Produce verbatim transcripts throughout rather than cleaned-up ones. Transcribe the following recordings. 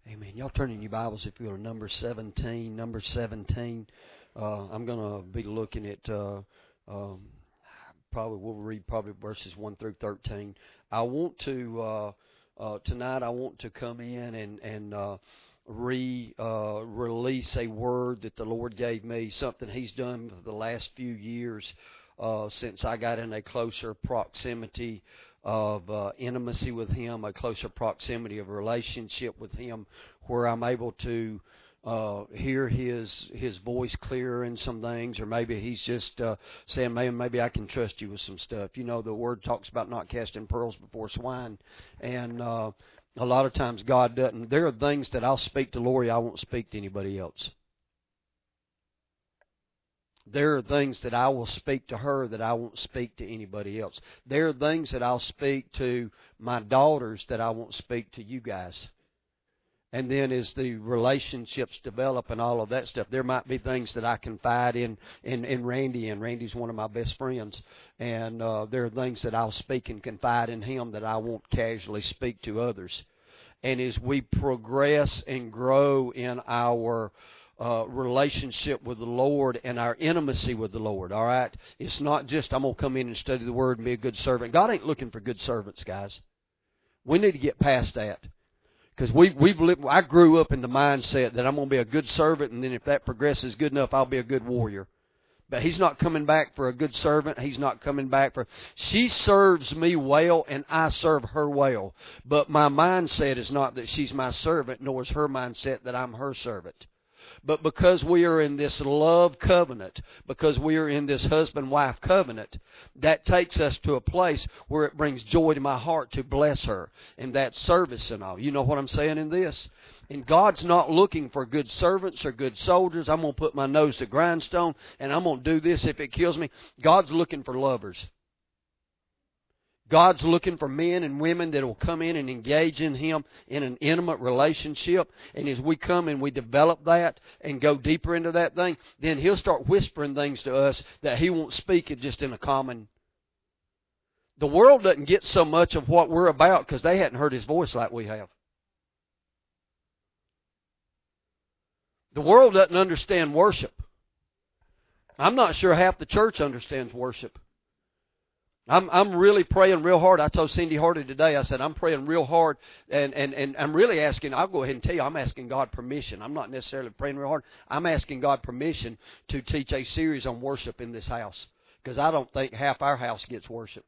Amen. Y'all turn in your Bibles if you are number seventeen. Number seventeen. Uh, I'm going to be looking at, uh, um, probably, we'll read probably verses one through thirteen. I want to, uh, uh, tonight I want to come in and, and uh, re, uh, release a word that the Lord gave me, something He's done for the last few years uh, since I got in a closer proximity of uh, intimacy with Him, a closer proximity of relationship with Him, where I'm able to uh, hear His His voice clearer in some things, or maybe He's just uh, saying, "Man, maybe I can trust you with some stuff." You know, the Word talks about not casting pearls before swine, and uh, a lot of times God doesn't. There are things that I'll speak to Lori I won't speak to anybody else. There are things that I will speak to her that I won't speak to anybody else. There are things that I'll speak to my daughters that I won't speak to you guys. And then as the relationships develop and all of that stuff, there might be things that I confide in in, in Randy, and Randy's one of my best friends. And uh, there are things that I'll speak and confide in him that I won't casually speak to others. And as we progress and grow in our Uh, relationship with the Lord and our intimacy with the Lord, all right? It's not just I'm going to come in and study the Word and be a good servant. God ain't looking for good servants, guys. We need to get past that. Because we, we've lived, I grew up in the mindset that I'm going to be a good servant, and then if that progresses good enough, I'll be a good warrior. But He's not coming back for a good servant. He's not coming back for... She serves me well, and I serve her well. But my mindset is not that she's my servant, nor is her mindset that I'm her servant. But because we are in this love covenant, because we are in this husband-wife covenant, that takes us to a place where it brings joy to my heart to bless her in that service and all. You know what I'm saying in this? And God's not looking for good servants or good soldiers. I'm going to put my nose to grindstone and I'm going to do this if it kills me. God's looking for lovers. God's looking for men and women that will come in and engage in Him in an intimate relationship. And as we come and we develop that and go deeper into that thing, then He'll start whispering things to us that He won't speak it just in a common. The world doesn't get so much of what we're about because they hadn't heard His voice like we have. The world doesn't understand worship. I'm not sure half the church understands worship. I'm I'm really praying real hard. I told Cindy Hardy today, I said, I'm praying real hard, and, and, and I'm really asking, I'll go ahead and tell you, I'm asking God permission. I'm not necessarily praying real hard. I'm asking God permission to teach a series on worship in this house, because I don't think half our house gets worship.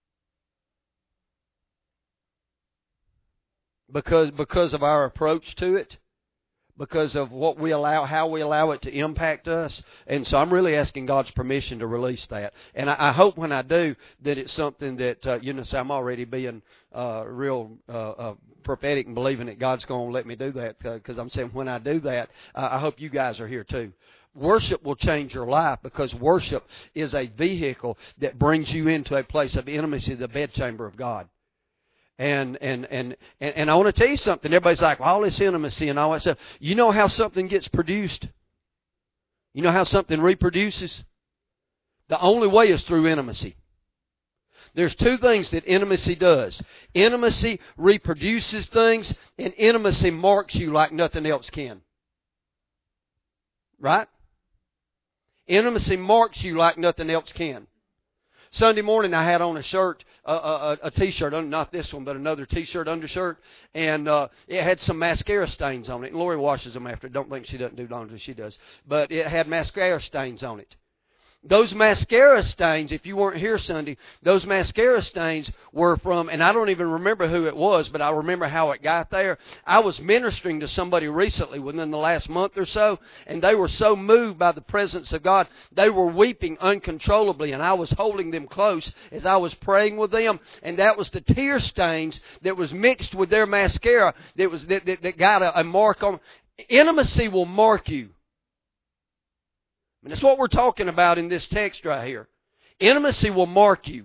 Because, because of our approach to it. Because of what we allow, how we allow it to impact us. And so I'm really asking God's permission to release that. And I, I hope when I do that it's something that, uh, you know, so I'm already being uh, real uh, uh, prophetic and believing that God's going to let me do that. Because uh, I'm saying when I do that, uh, I hope you guys are here too. Worship will change your life, because worship is a vehicle that brings you into a place of intimacy, the bedchamber of God. And, and, and, and, and I want to tell you something. Everybody's like, well, all this intimacy and all that stuff. You know how something gets produced? You know how something reproduces? The only way is through intimacy. There's two things that intimacy does. Intimacy reproduces things, and intimacy marks you like nothing else can. Right? Intimacy marks you like nothing else can. Sunday morning I had on a shirt, a, a, a t-shirt, not this one, but another t-shirt, undershirt, and uh, it had some mascara stains on it. And Lori washes them after. Don't think she doesn't do laundry, she does. But it had mascara stains on it. Those mascara stains, if you weren't here Sunday, those mascara stains were from, and I don't even remember who it was, but I remember how it got there. I was ministering to somebody recently within the last month or so, and they were so moved by the presence of God, they were weeping uncontrollably, and I was holding them close as I was praying with them, and that was the tear stains that was mixed with their mascara that was that, that, that got a, a mark on. Intimacy will mark you. And that's what we're talking about in this text right here. Intimacy will mark you.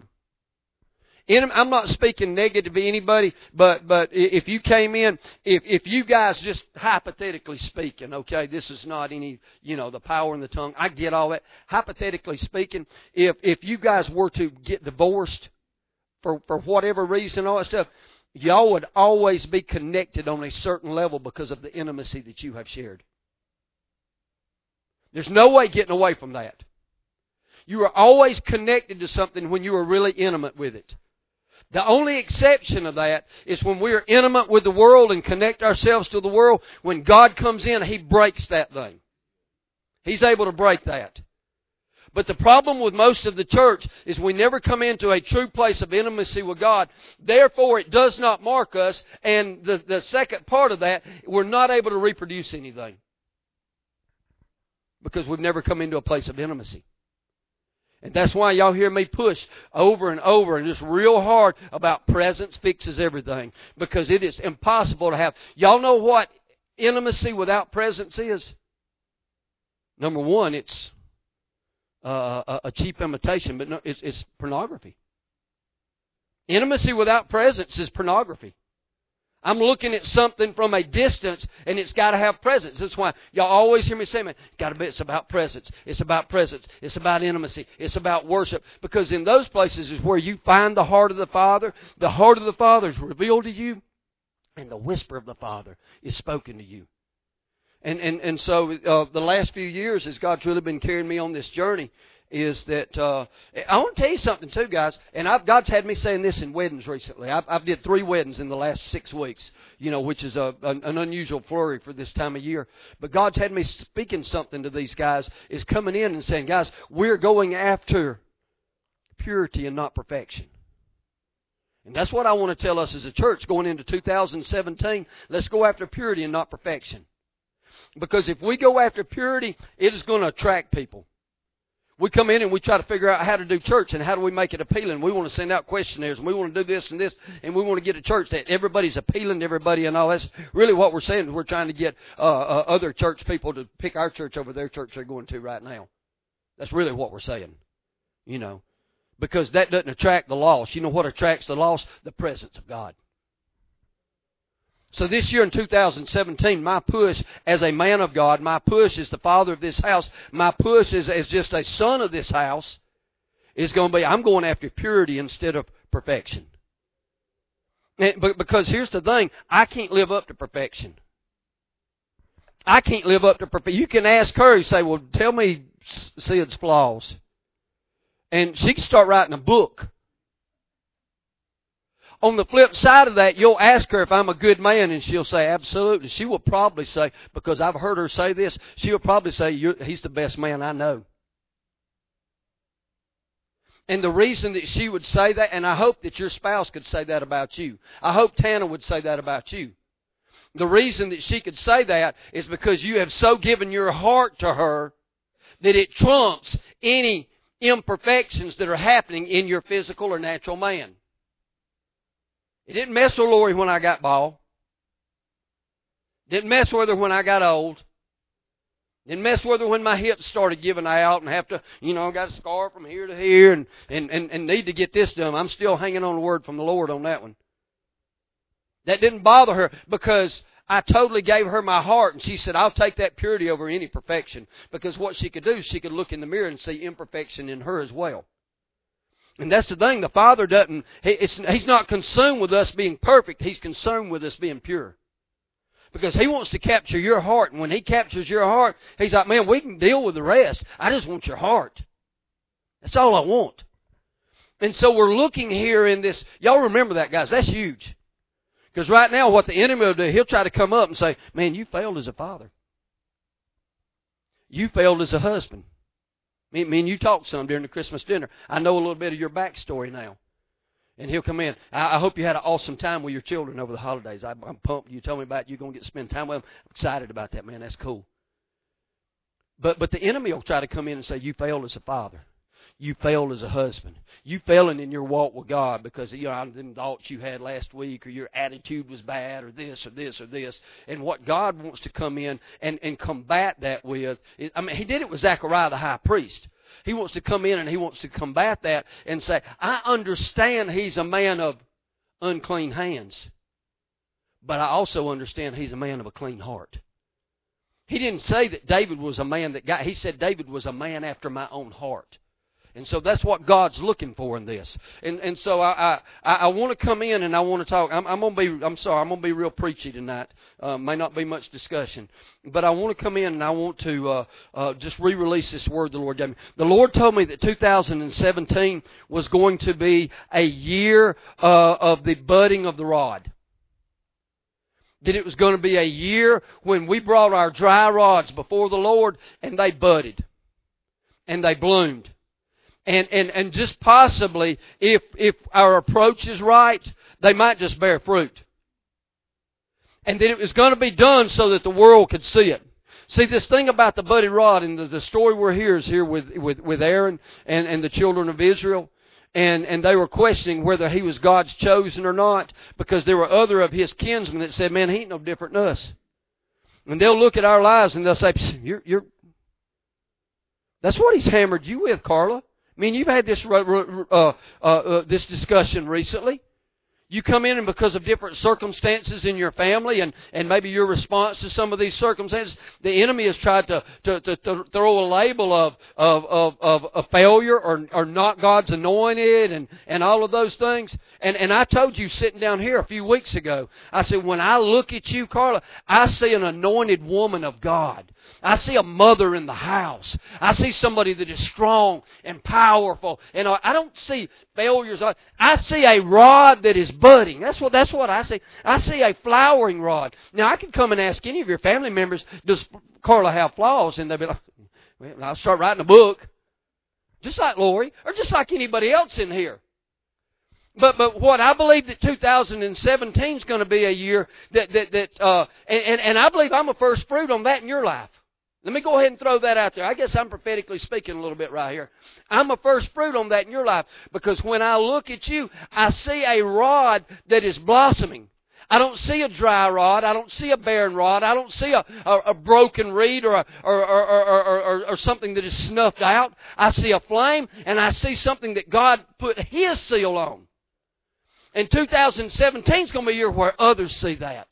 I'm not speaking negative to anybody, but but if you came in, if if you guys just hypothetically speaking, okay, this is not any, you know, the power in the tongue. I get all that. Hypothetically speaking, if if you guys were to get divorced for for whatever reason, all that stuff, y'all would always be connected on a certain level because of the intimacy that you have shared. There's no way getting away from that. You are always connected to something when you are really intimate with it. The only exception of that is when we are intimate with the world and connect ourselves to the world. When God comes in, He breaks that thing. He's able to break that. But the problem with most of the church is we never come into a true place of intimacy with God. Therefore, it does not mark us. And the, the second part of that, we're not able to reproduce anything. Because we've never come into a place of intimacy. And that's why y'all hear me push over and over and just real hard about presence fixes everything. Because it is impossible to have. Y'all know what intimacy without presence is? Number one, it's uh, a, a cheap imitation, but no, it's, it's pornography. Intimacy without presence is pornography. I'm looking at something from a distance, and it's got to have presence. That's why y'all always hear me say, man, it's got to be, it's about presence. It's about presence. It's about intimacy. It's about worship. Because in those places is where you find the heart of the Father. The heart of the Father is revealed to you, and the whisper of the Father is spoken to you. And and, and so uh, the last few years, as God's really been carrying me on this journey, is that uh, I want to tell you something too, guys. And I've, God's had me saying this in weddings recently. I've, I've did three weddings in the last six weeks, you know, which is a, an, an unusual flurry for this time of year. But God's had me speaking something to these guys, is coming in and saying, guys, we're going after purity and not perfection. And that's what I want to tell us as a church going into two thousand seventeen. Let's go after purity and not perfection. Because if we go after purity, it is going to attract people. We come in and we try to figure out how to do church and how do we make it appealing. We want to send out questionnaires and we want to do this and this and we want to get a church that everybody's appealing to everybody and all. That's really what we're saying. We're trying to get uh, uh, other church people to pick our church over their church they're going to right now. That's really what we're saying, you know, because that doesn't attract the lost. You know what attracts the lost? The presence of God. So this year in two thousand seventeen, my push as a man of God, my push as the father of this house, my push as, as just a son of this house is going to be, I'm going after purity instead of perfection. And, but because here's the thing, I can't live up to perfection. I can't live up to perfection. You can ask her, you say, well, tell me Sid's flaws. And she can start writing a book. On the flip side of that, you'll ask her if I'm a good man, and she'll say, absolutely. She will probably say, because I've heard her say this, she'll probably say, You're, he's the best man I know. And the reason that she would say that, and I hope that your spouse could say that about you. I hope Tana would say that about you. The reason that she could say that is because you have so given your heart to her that it trumps any imperfections that are happening in your physical or natural man. It didn't mess with Lori when I got bald. Didn't mess with her when I got old. Didn't mess with her when my hips started giving out and have to, you know, got a scar from here to here and, and, and, and need to get this done. I'm still hanging on the word from the Lord on that one. That didn't bother her because I totally gave her my heart, and she said, I'll take that purity over any perfection. Because what she could do, she could look in the mirror and see imperfection in her as well. And that's the thing. The Father doesn't, he, it's, He's not consumed with us being perfect. He's concerned with us being pure. Because He wants to capture your heart. And when He captures your heart, He's like, man, we can deal with the rest. I just want your heart. That's all I want. And so we're looking here in this. Y'all remember that, guys. That's huge. Because right now what the enemy will do, he'll try to come up and say, man, you failed as a father. You failed as a husband. Me, me and you talked some during the Christmas dinner. I know a little bit of your backstory now. And he'll come in. I, I hope you had an awesome time with your children over the holidays. I, I'm pumped. You told me about you going to get to spend time with them. I'm excited about that, man. That's cool. But but the enemy will try to come in and say, you failed as a father. You failed as a husband. You failing in your walk with God because, you know, them thoughts you had last week, or your attitude was bad, or this or this or this. And what God wants to come in and, and combat that with, is, I mean, He did it with Zechariah the high priest. He wants to come in and He wants to combat that and say, I understand he's a man of unclean hands, but I also understand he's a man of a clean heart. He didn't say that David was a man that got, he said David was a man after my own heart. And so that's what God's looking for in this. And and so I I, I want to come in and I want to talk. I'm, I'm going to be, I'm sorry, I'm going to be real preachy tonight. Uh, may not be much discussion. But I want to come in and I want to uh, uh, just re-release this word the Lord gave me. The Lord told me that two thousand seventeen was going to be a year uh, of the budding of the rod. That it was going to be a year when we brought our dry rods before the Lord and they budded. And they bloomed. And, and, and just possibly, if, if our approach is right, they might just bear fruit. And then it was going to be done so that the world could see it. See, this thing about the budded rod, and the, the story we're here is here with, with, with Aaron and, and the children of Israel. And, and they were questioning whether he was God's chosen or not, because there were other of his kinsmen that said, man, he ain't no different than us. And they'll look at our lives and they'll say, you're, you're, that's what he's hammered you with, Carla. I mean, you've had this uh, uh, uh, this discussion recently. You come in and because of different circumstances in your family and, and maybe your response to some of these circumstances, the enemy has tried to, to, to, to throw a label of, of, of, of a failure or, or not God's anointed and, and all of those things. And, and I told you sitting down here a few weeks ago, I said, when I look at you, Carla, I see an anointed woman of God. I see a mother in the house. I see somebody that is strong and powerful. And I don't see failures. I see a rod that is budding. That's what, that's what I see. I see a flowering rod. Now, I could come and ask any of your family members, does Carla have flaws? And they'll be like, well, I'll start writing a book. Just like Lori, or just like anybody else in here. But but what I believe that two thousand seventeen is going to be a year that, that, that uh, and, and I believe I'm a first fruit on that in your life. Let me go ahead and throw that out there. I guess I'm prophetically speaking a little bit right here. I'm a first fruit on that in your life because when I look at you, I see a rod that is blossoming. I don't see a dry rod. I don't see a barren rod. I don't see a, a, a broken reed or, a, or, or, or, or, or, or something that is snuffed out. I see a flame and I see something that God put His seal on. And two thousand seventeen is going to be a year where others see that.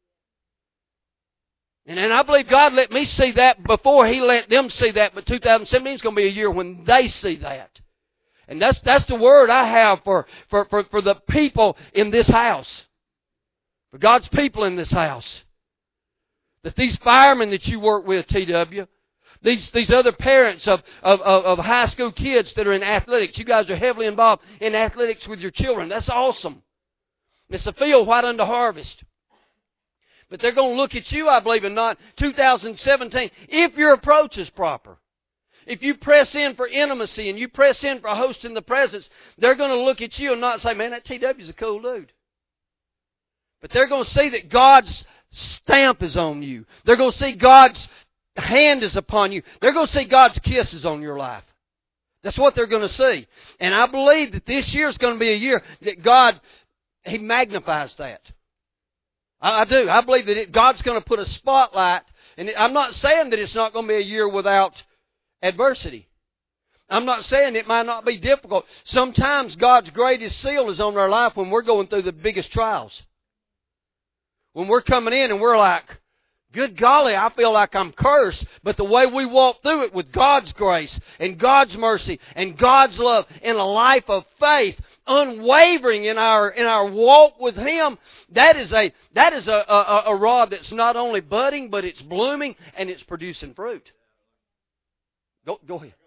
And, and I believe God let me see that before He let them see that. But two thousand seventeen is going to be a year when they see that. And that's that's the word I have for, for, for, for the people in this house. For God's people in this house. That these firemen that you work with, T W, these these other parents of, of, of, of high school kids that are in athletics, you guys are heavily involved in athletics with your children. That's awesome. It's a field white unto harvest. But they're going to look at you, I believe, and not two thousand seventeen, if your approach is proper. If you press in for intimacy and you press in for hosting the presence, they're going to look at you and not say, man, that T W's a cool dude. But they're going to see that God's stamp is on you. They're going to see God's hand is upon you. They're going to see God's kisses on your life. That's what they're going to see. And I believe that this year is going to be a year that God, He magnifies that. I, I do. I believe that it, God's going to put a spotlight. And it, I'm not saying that it's not going to be a year without adversity. I'm not saying it might not be difficult. Sometimes God's greatest seal is on our life when we're going through the biggest trials. When we're coming in and we're like, good golly, I feel like I'm cursed. But the way we walk through it with God's grace and God's mercy and God's love in a life of faith, unwavering in our in our walk with Him, that is a that is a, a, a rod that's not only budding, but it's blooming and it's producing fruit. Go go ahead.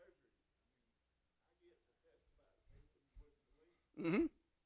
Mm-hmm.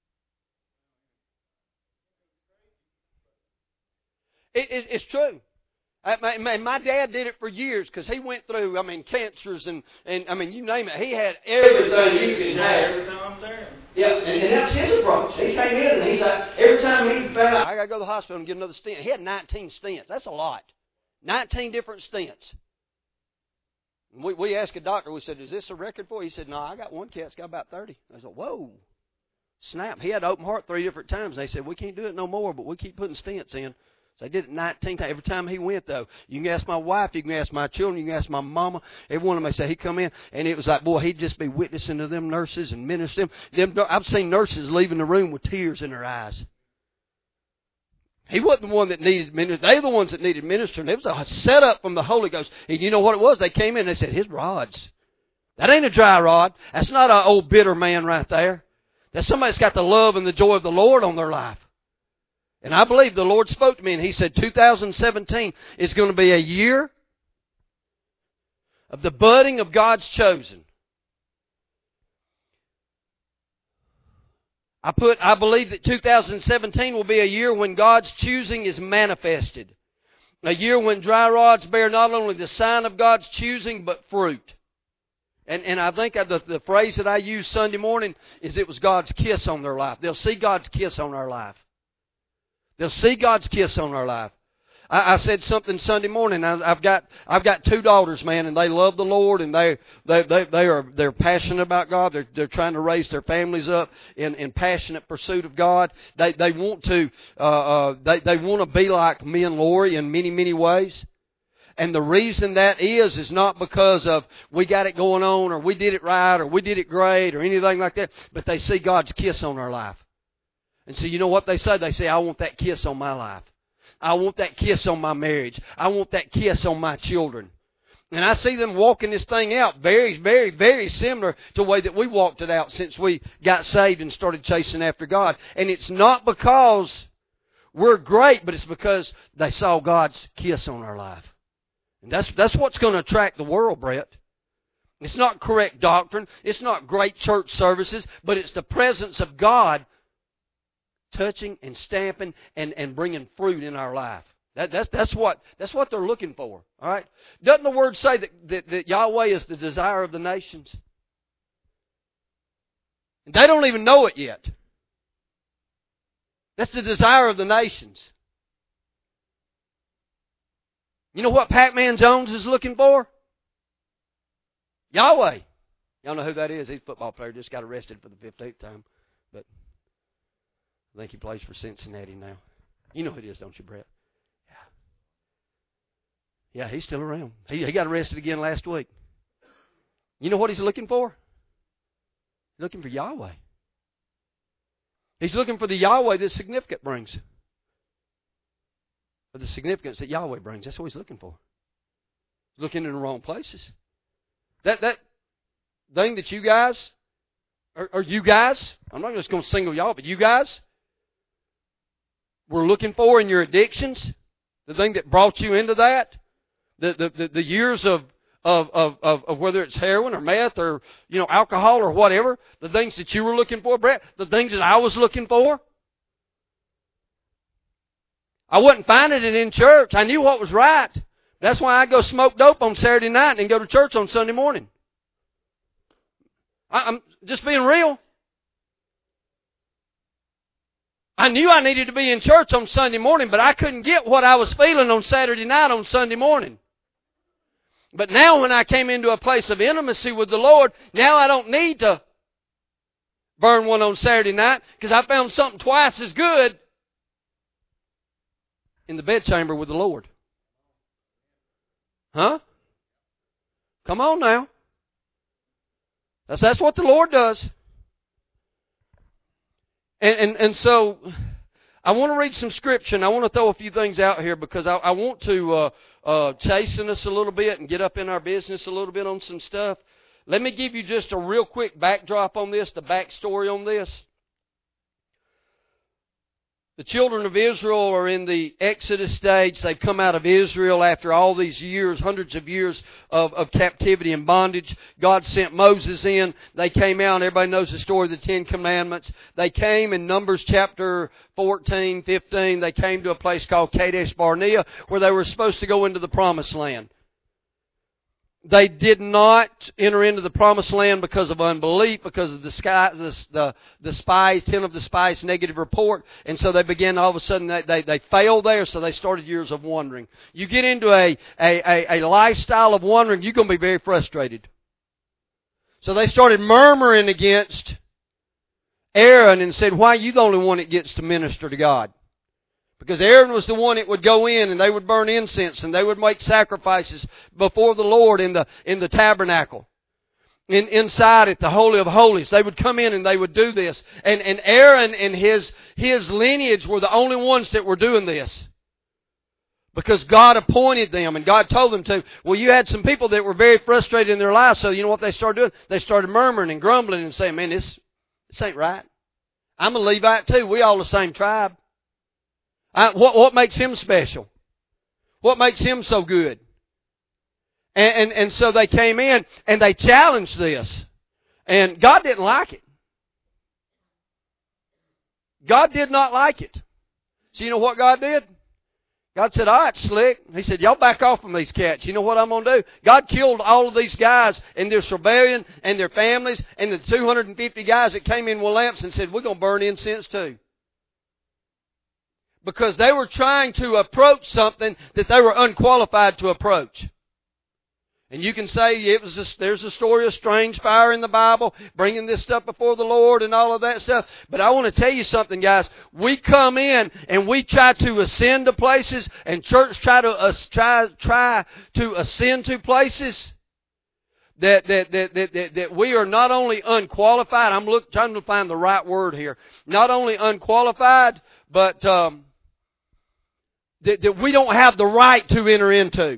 It, it, it's true. I, my, my dad did it for years because he went through, I mean, cancers and, and, I mean, you name it. He had everything you can have. Every time there. Yeah, and, and that's his approach. He came in and he's like, every time he found out, I got to go to the hospital and get another stent. He had nineteen stents. That's a lot. nineteen different stents. We, we asked a doctor, we said, is this a record for you? He said, no, I got one cat that's got about thirty. I said, whoa. Snap. He had open heart three different times. They said, we can't do it no more, but we keep putting stents in. So they did it nineteen times. Every time he went, though, you can ask my wife, you can ask my children, you can ask my mama. Every one of them, they say, he come in, and it was like, boy, he'd just be witnessing to them nurses and ministering them. them. I've seen nurses leaving the room with tears in their eyes. He wasn't the one that needed ministering. They were the ones that needed ministering. It was a setup from the Holy Ghost. And you know what it was? They came in and they said, his rods. That ain't a dry rod. That's not an old bitter man right there. That's somebody that's got the love and the joy of the Lord on their life. And I believe the Lord spoke to me and He said two thousand seventeen is going to be a year of the budding of God's chosen. I put, I believe that two thousand seventeen will be a year when God's choosing is manifested. A year when dry rods bear not only the sign of God's choosing, but fruit. And, and I think the, the phrase that I used Sunday morning is it was God's kiss on their life. They'll see God's kiss on our life. They'll see God's kiss on our life. I, I said something Sunday morning. I, I've got I've got two daughters, man, and they love the Lord, and they they they, they are they're passionate about God. They're they're trying to raise their families up in, in passionate pursuit of God. They they want to uh, uh, they they want to be like me and Lori in many many ways. And the reason that is, is not because of we got it going on or we did it right or we did it great or anything like that, but they see God's kiss on our life. And so you know what they say? They say, I want that kiss on my life. I want that kiss on my marriage. I want that kiss on my children. And I see them walking this thing out very, very, very similar to the way that we walked it out since we got saved and started chasing after God. And it's not because we're great, but it's because they saw God's kiss on our life. And that's, that's what's going to attract the world, Brett. It's not correct doctrine. It's not great church services, but it's the presence of God touching and stamping and, and bringing fruit in our life. That, that's, that's, what, that's what they're looking for. All right? Doesn't the Word say that, that, that Yahweh is the desire of the nations? And they don't even know it yet. That's the desire of the nations. You know what Pac-Man Jones is looking for? Yahweh. Y'all know who that is? He's a football player. Just got arrested for the fifteenth time. But I think he plays for Cincinnati now. You know who it is, don't you, Brett? Yeah. Yeah, he's still around. He, he got arrested again last week. You know what he's looking for? He's looking for Yahweh. He's looking for the Yahweh that significant brings. For the significance that Yahweh brings. That's what he's looking for. He's looking in the wrong places. That that thing that you guys, or, or you guys, I'm not just going to single y'all, but you guys were looking for in your addictions, the thing that brought you into that, the the, the, the years of, of, of, of, of whether it's heroin or meth or you know alcohol or whatever, the things that you were looking for, Brett, the things that I was looking for. I wasn't finding it in church. I knew what was right. That's why I go smoke dope on Saturday night and go to church on Sunday morning. I, I'm just being real. I knew I needed to be in church on Sunday morning, but I couldn't get what I was feeling on Saturday night on Sunday morning. But now when I came into a place of intimacy with the Lord, now I don't need to burn one on Saturday night because I found something twice as good in the bedchamber with the Lord. Huh? Come on now. That's, that's what the Lord does. And, and, and so I want to read some scripture, and I want to throw a few things out here because I, I want to uh, uh, chasten us a little bit and get up in our business a little bit on some stuff. Let me give you just a real quick backdrop on this, the backstory on this. The children of Israel are in the Exodus stage. They've come out of Israel after all these years, hundreds of years of, of captivity and bondage. God sent Moses in. They came out. Everybody knows the story of the Ten Commandments. They came in Numbers chapter fourteen, fifteen. They came to a place called Kadesh Barnea where they were supposed to go into the Promised Land. They did not enter into the Promised Land because of unbelief, because of the, sky, the, the, the spies, ten of the spies' negative report. And so they began, all of a sudden, they, they, they failed there, so they started years of wandering. You get into a, a, a, a lifestyle of wandering, you're going to be very frustrated. So they started murmuring against Aaron and said, why are you the only one that gets to minister to God? Because Aaron was the one that would go in and they would burn incense and they would make sacrifices before the Lord in the in the tabernacle. In, inside at the Holy of Holies. They would come in and they would do this. And, and Aaron and his, his lineage were the only ones that were doing this. Because God appointed them and God told them to. Well, you had some people that were very frustrated in their lives, so you know what they started doing? They started murmuring and grumbling and saying, man, this, this ain't right. I'm a Levite too. We all the same tribe. I, what, what makes him special? What makes him so good? And, and, and so they came in and they challenged this. And God didn't like it. God did not like it. So you know what God did? God said, all right, slick. He said, y'all back off from these cats. You know what I'm going to do? God killed all of these guys and their rebellion and their families and the two hundred fifty guys that came in with lamps and said, we're going to burn incense too. Because they were trying to approach something that they were unqualified to approach. And you can say it was a, there's a story of strange fire in the Bible, bringing this stuff before the Lord and all of that stuff. But I want to tell you something, guys. We come in and we try to ascend to places, and church try to uh, try try to ascend to places that that, that that that that we are not only unqualified. I'm look, trying to find the right word here. Not only unqualified, but um, that, that we don't have the right to enter into.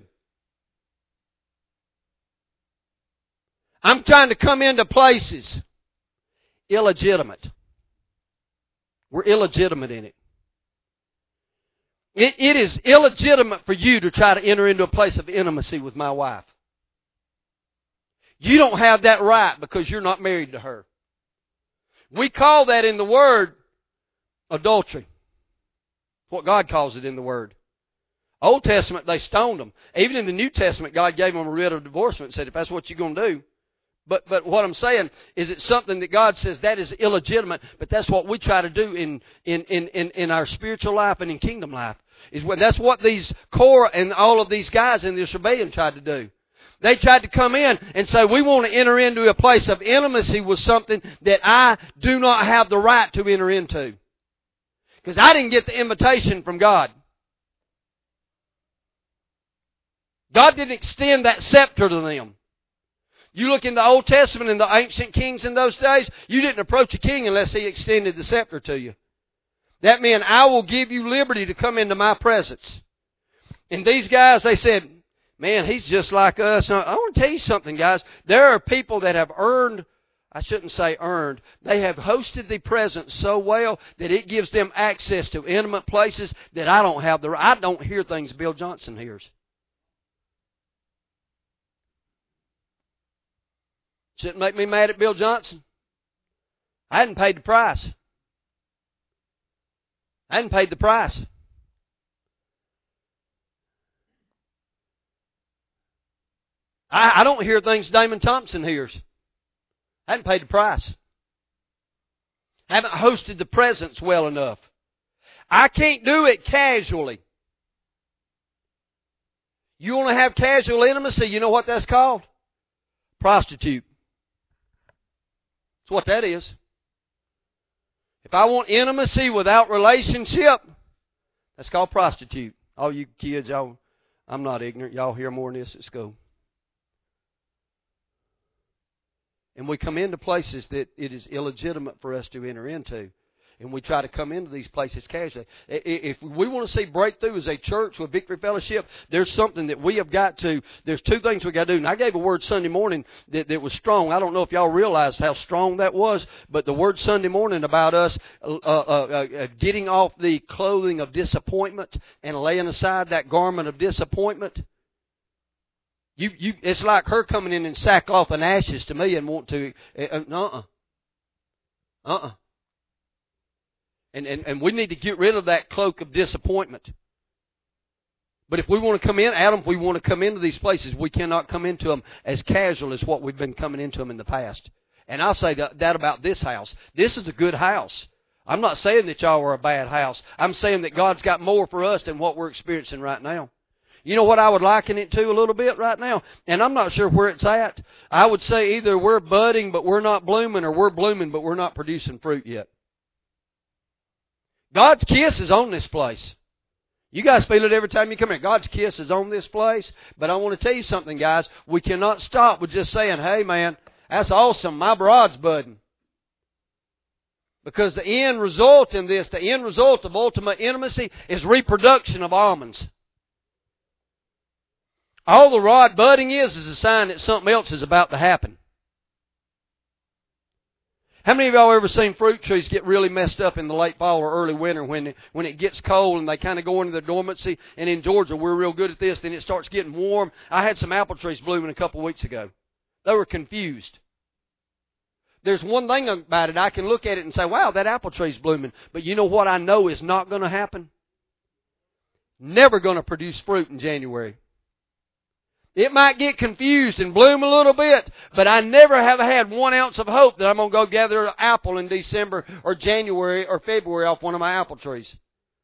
I'm trying to come into places illegitimate. We're illegitimate in it. it. It is illegitimate for you to try to enter into a place of intimacy with my wife. You don't have that right because you're not married to her. We call that in the Word adultery. What God calls it in the Word. Old Testament, they stoned them. Even in the New Testament, God gave them a writ of divorcement and said, if that's what you're going to do. But but what I'm saying is it's something that God says that is illegitimate, but that's what we try to do in in, in, in, in our spiritual life and in kingdom life. Is what that's what these Korah and all of these guys in this rebellion tried to do. They tried to come in and say, we want to enter into a place of intimacy with something that I do not have the right to enter into. Because I didn't get the invitation from God. God didn't extend that scepter to them. You look in the Old Testament and the ancient kings in those days, you didn't approach a king unless he extended the scepter to you. That meant, I will give you liberty to come into my presence. And these guys, they said, man, he's just like us. I want to tell you something, guys. There are people that have earned, I shouldn't say earned, they have hosted the presence so well that it gives them access to intimate places that I don't have the right. I don't hear things Bill Johnson hears. Shouldn't make me mad at Bill Johnson. I hadn't paid the price. I hadn't paid the price. I, I don't hear things Damon Thompson hears. I hadn't paid the price. I haven't hosted the presence well enough. I can't do it casually. You want to have casual intimacy, you know what that's called? Prostitute. That's what that is. If I want intimacy without relationship, that's called prostitute. All you kids, y'all, I'm not ignorant. Y'all hear more than this at school. And we come into places that it is illegitimate for us to enter into. And we try to come into these places casually. If we want to see breakthrough as a church with Victory Fellowship, there's something that we have got to, there's two things we got to do. And I gave a word Sunday morning that, that was strong. I don't know if y'all realized how strong that was, but the word Sunday morning about us uh, uh, uh, getting off the clothing of disappointment and laying aside that garment of disappointment. You, you, it's like her coming in in sackcloth and ashes to me and want to, uh, uh-uh, uh-uh. And, and, and we need to get rid of that cloak of disappointment. But if we want to come in, Adam, if we want to come into these places, we cannot come into them as casual as what we've been coming into them in the past. And I'll say that, that about this house. This is a good house. I'm not saying that y'all are a bad house. I'm saying that God's got more for us than what we're experiencing right now. You know what I would liken it to a little bit right now? And I'm not sure where it's at. I would say either we're budding but we're not blooming, or we're blooming but we're not producing fruit yet. God's kiss is on this place. You guys feel it every time you come here. God's kiss is on this place. But I want to tell you something, guys. We cannot stop with just saying, hey, man, that's awesome. My broad's budding. Because the end result in this, the end result of ultimate intimacy is reproduction of almonds. All the rod budding is is a sign that something else is about to happen. How many of y'all ever seen fruit trees get really messed up in the late fall or early winter when it, when it gets cold and they kind of go into their dormancy? And in Georgia, we're real good at this. Then it starts getting warm. I had some apple trees blooming a couple of weeks ago. They were confused. There's one thing about it. I can look at it and say, wow, that apple tree's blooming. But you know what I know is not going to happen? Never going to produce fruit in January. It might get confused and bloom a little bit, but I never have had one ounce of hope that I'm going to go gather an apple in December or January or February off one of my apple trees.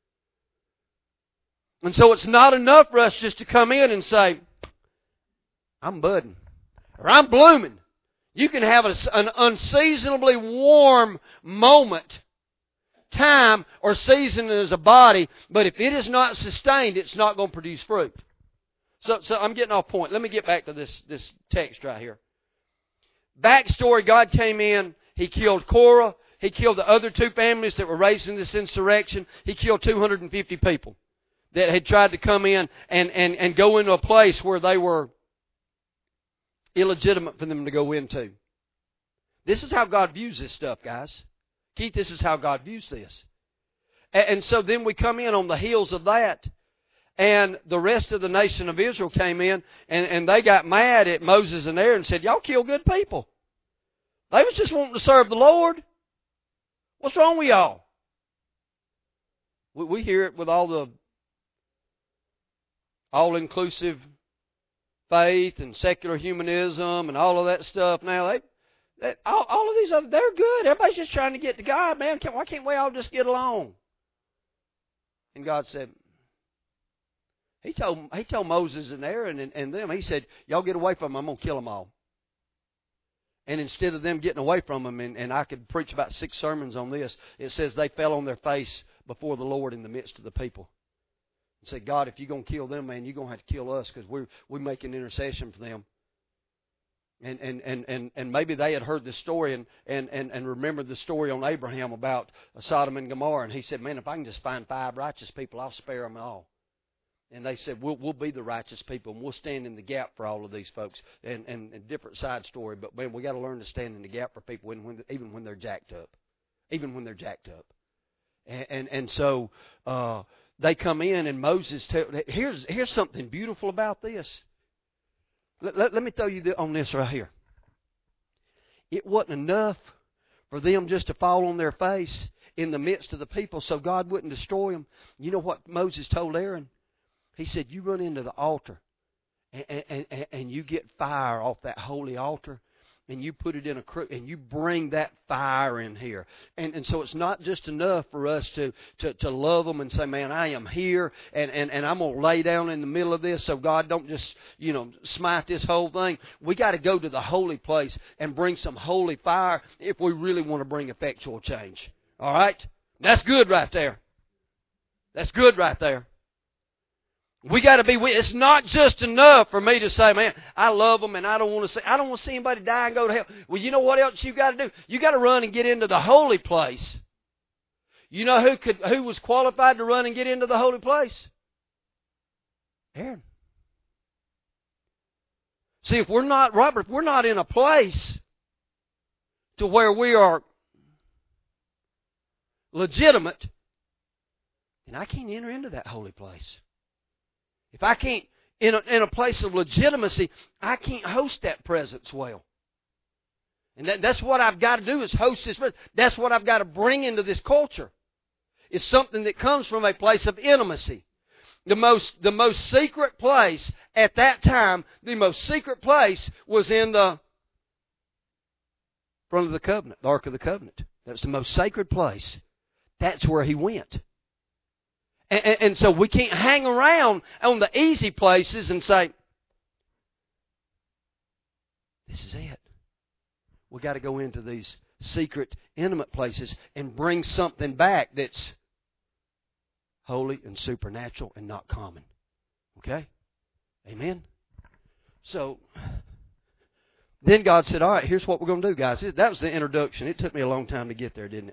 And so it's not enough for us just to come in and say, I'm budding, or I'm blooming. You can have a, an unseasonably warm moment, time, or season as a body, but if it is not sustained, it's not going to produce fruit. So, so I'm getting off point. Let me get back to this, this text right here. Backstory, God came in. He killed Korah. He killed the other two families that were raising this insurrection. He killed two hundred fifty people that had tried to come in and, and, and go into a place where they were illegitimate for them to go into. This is how God views this stuff, guys. Keith, this is how God views this. And, and so then we come in on the heels of that. And the rest of the nation of Israel came in, and, and they got mad at Moses and Aaron and said, y'all kill good people. They was just wanting to serve the Lord. What's wrong with y'all? We, we hear it with all the all-inclusive faith and secular humanism and all of that stuff. Now, they, they all, all of these, other, they're good. Everybody's just trying to get to God, man. Can't, why can't we all just get along? And God said, He told he told Moses and Aaron and, and them, he said, y'all get away from them, I'm going to kill them all. And instead of them getting away from them, and, and I could preach about six sermons on this, it says they fell on their face before the Lord in the midst of the people. And said, God, if you're going to kill them, man, you're going to have to kill us because we're, we're making intercession for them. And, and, and, and, and maybe they had heard this story and, and, and, and remembered the story on Abraham about Sodom and Gomorrah. And he said, man, if I can just find five righteous people, I'll spare them all. And they said, we'll, we'll be the righteous people, and we'll stand in the gap for all of these folks. And, and, and different side story, but man, we got to learn to stand in the gap for people when, when, even when they're jacked up. Even when they're jacked up. And, and, and so uh, they come in, and Moses, tell, here's, here's something beautiful about this. Let, let, let me throw you on this right here. It wasn't enough for them just to fall on their face in the midst of the people so God wouldn't destroy them. You know what Moses told Aaron? He said, you run into the altar and, and, and, and you get fire off that holy altar and you put it in a crook and you bring that fire in here. And, and so it's not just enough for us to, to, to love them and say, man, I am here and, and, and I'm going to lay down in the middle of this so God don't just, you know, smite this whole thing. We got to go to the holy place and bring some holy fire if we really want to bring effectual change. All right? That's good right there. That's good right there. We got to be. It's not just enough for me to say, "Man, I love them, and I don't want to see. I don't want to see anybody die and go to hell." Well, you know what else you got to do? You got to run and get into the holy place. You know who could, who was qualified to run and get into the holy place? Aaron. See, if we're not, Robert, if we're not in a place to where we are legitimate, then I can't enter into that holy place. If I can't, in a, in a place of legitimacy, I can't host that presence well. And that, that's what I've got to do is host this presence. That's what I've got to bring into this culture. It's something that comes from a place of intimacy. The most, the most secret place at that time, the most secret place was in the front of the covenant, the Ark of the Covenant. That was the most sacred place. That's where he went. And, and, and so we can't hang around on the easy places and say, this is it. We've got to go into these secret, intimate places and bring something back that's holy and supernatural and not common. Okay? Amen? So, then God said, all right, here's what we're going to do, guys. That was the introduction. It took me a long time to get there, didn't it?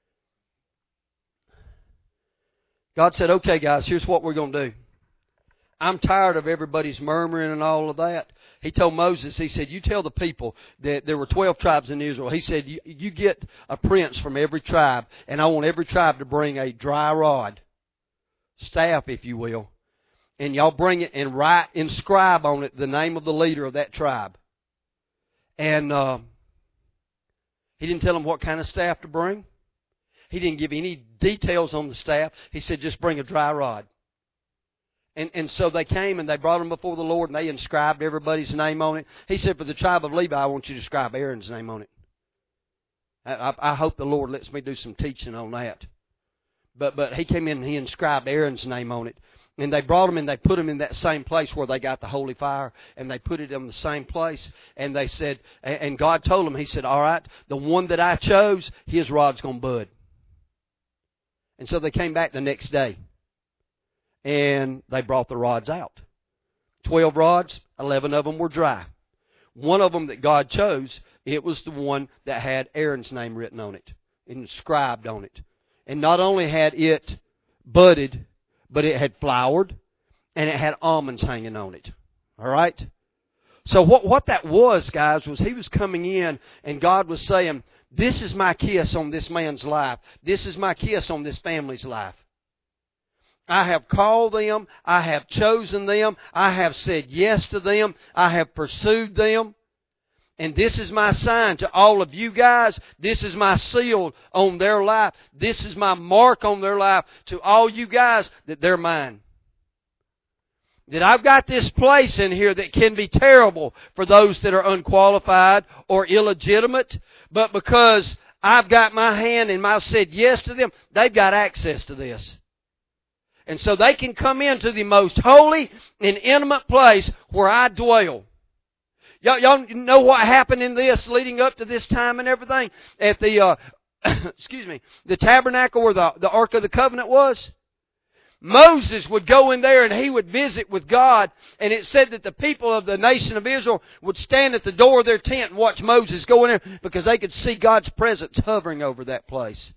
God said, okay, guys, here's what we're going to do. I'm tired of everybody's murmuring and all of that. He told Moses, he said, you tell the people that there were twelve tribes in Israel. He said, you, you get a prince from every tribe, and I want every tribe to bring a dry rod, staff, if you will, and y'all bring it and write, inscribe on it the name of the leader of that tribe. And uh, he didn't tell them what kind of staff to bring. He didn't give any details on the staff. He said, just bring a dry rod. And and so they came and they brought them before the Lord and they inscribed everybody's name on it. He said, for the tribe of Levi, I want you to inscribe Aaron's name on it. I, I, I hope the Lord lets me do some teaching on that. But but he came in and he inscribed Aaron's name on it. And they brought them and they put them in that same place where they got the holy fire. And they put it in the same place. And they said, and God told them, He said, all right, the one that I chose, his rod's going to bud. And so they came back the next day. And they brought the rods out. Twelve rods, eleven of them were dry. One of them that God chose, it was the one that had Aaron's name written on it, inscribed on it. And not only had it budded, but it had flowered, and it had almonds hanging on it. All right? So what, what that was, guys, was he was coming in, and God was saying, this is my kiss on this man's life. This is my kiss on this family's life. I have called them. I have chosen them. I have said yes to them. I have pursued them. And this is my sign to all of you guys. This is my seal on their life. This is my mark on their life to all you guys that they're mine. That I've got this place in here that can be terrible for those that are unqualified or illegitimate. But because I've got my hand and I've said yes to them, they've got access to this. And so they can come into the most holy and intimate place where I dwell. Y'all, y'all know what happened in this leading up to this time and everything? At the, uh, excuse me, the tabernacle where the, the Ark of the Covenant was? Moses would go in there and he would visit with God. And it said that the people of the nation of Israel would stand at the door of their tent and watch Moses go in there because they could see God's presence hovering over that place.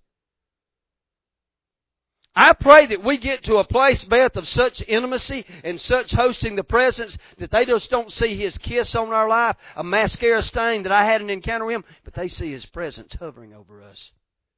I pray that we get to a place, Beth, of such intimacy and such hosting the presence that they just don't see His kiss on our life, a mascara stain that I had an encounter with Him, but they see His presence hovering over us.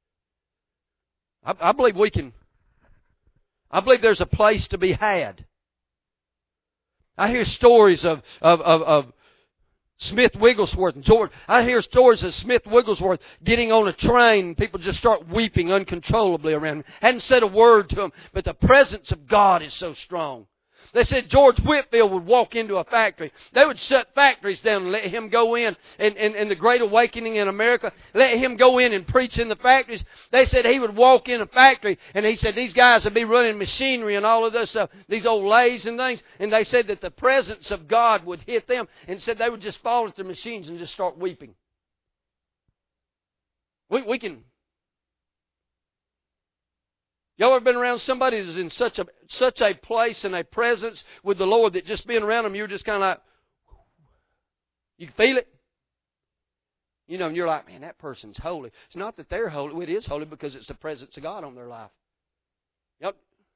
I, I believe we can, I believe there's a place to be had. I hear stories of, of, of, of Smith Wigglesworth and George. I hear stories of Smith Wigglesworth getting on a train and people just start weeping uncontrollably around him. Hadn't said a word to him, but the presence of God is so strong. They said George Whitefield would walk into a factory. They would shut factories down and let him go in. And in, in, in the Great Awakening in America, let him go in and preach in the factories. They said he would walk in a factory and he said these guys would be running machinery and all of this stuff, these old lathes and things. And they said that the presence of God would hit them and said they would just fall at their machines and just start weeping. We, we can... Y'all ever been around somebody that's in such a such a place and a presence with the Lord that just being around them, you're just kind of like, you can feel it? You know, and you're like, man, that person's holy. It's not that they're holy. It is holy because it's the presence of God on their life. Yep.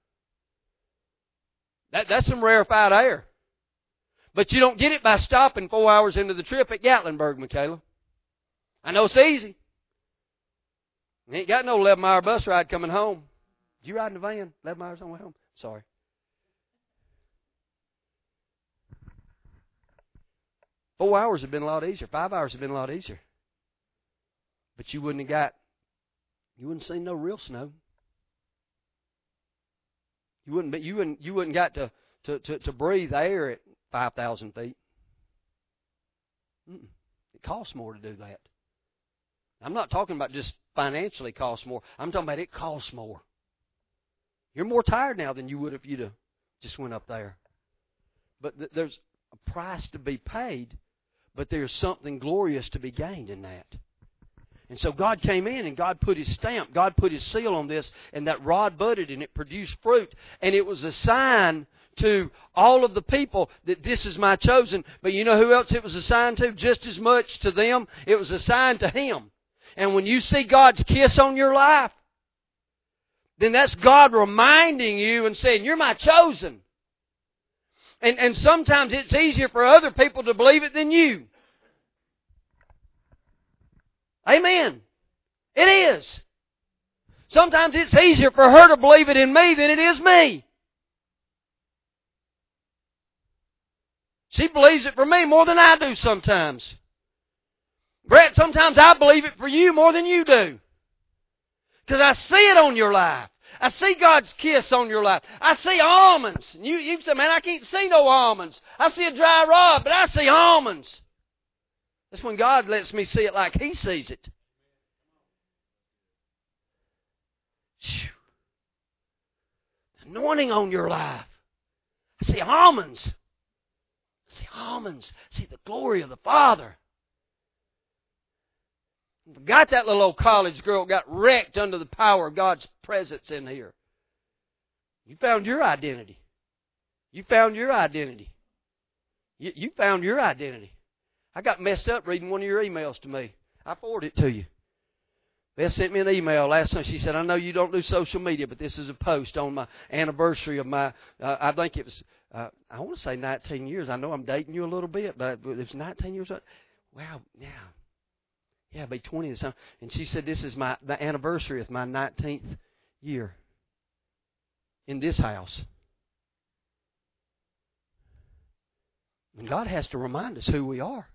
That, that's some rarefied air. But you don't get it by stopping four hours into the trip at Gatlinburg, Michaela. I know it's easy. You ain't got no eleven-hour bus ride coming home. Did you ride in the van? eleven hours on the way home? Sorry. Four hours have been a lot easier. Five hours have been a lot easier. But you wouldn't have got, you wouldn't seen no real snow. You wouldn't, but you wouldn't, you wouldn't got to, to, to, to breathe air at five thousand feet. Mm-mm. It costs more to do that. I'm not talking about just financially costs more. I'm talking about it costs more. You're more tired now than you would if you'd have just went up there. But th- there's a price to be paid, but there's something glorious to be gained in that. And so God came in and God put His stamp, God put His seal on this, and that rod budded and it produced fruit. And it was a sign to all of the people that this is my chosen. But you know who else it was a sign to? Just as much to them, it was a sign to Him. And when you see God's kiss on your life, then that's God reminding you and saying, you're my chosen. And, and sometimes it's easier for other people to believe it than you. Amen. It is. Sometimes it's easier for her to believe it in me than it is me. She believes it for me more than I do sometimes. Brett, sometimes I believe it for you more than you do. Because I see it on your life. I see God's kiss on your life. I see almonds. You, you say, man, I can't see no almonds. I see a dry rod, but I see almonds. That's when God lets me see it like He sees it. Anointing on your life. I see almonds. I see almonds. I see the glory of the Father. I forgot that little old college girl got wrecked under the power of God's presence in here. You found your identity. You found your identity. You, you found your identity. I got messed up reading one of your emails to me. I forwarded it to you. Beth sent me an email last night. She said, I know you don't do social media, but this is a post on my anniversary of my, uh, I think it was, uh, I want to say nineteen years. I know I'm dating you a little bit, but it was nineteen years old. Wow, yeah. Yeah, it'll be twenty or something. And she said, this is my the anniversary of my nineteenth year in this house. And God has to remind us who we are.